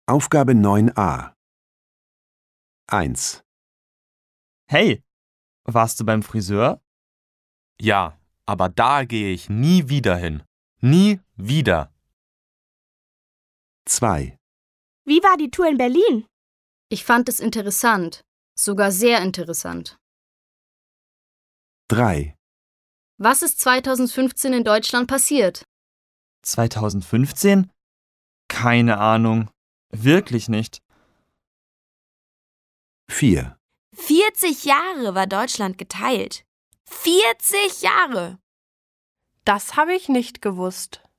Aufgabe 9a. 1, Hey, warst du beim Friseur? Ja, aber da gehe ich nie wieder hin. Nie wieder. 2, Wie war die Tour in Berlin? Ich fand es interessant, sogar sehr interessant. 3, Was ist 2015 in Deutschland passiert? 2015? Keine Ahnung. Wirklich nicht. 4, 40 Jahre war Deutschland geteilt. 40 Jahre! Das habe ich nicht gewusst.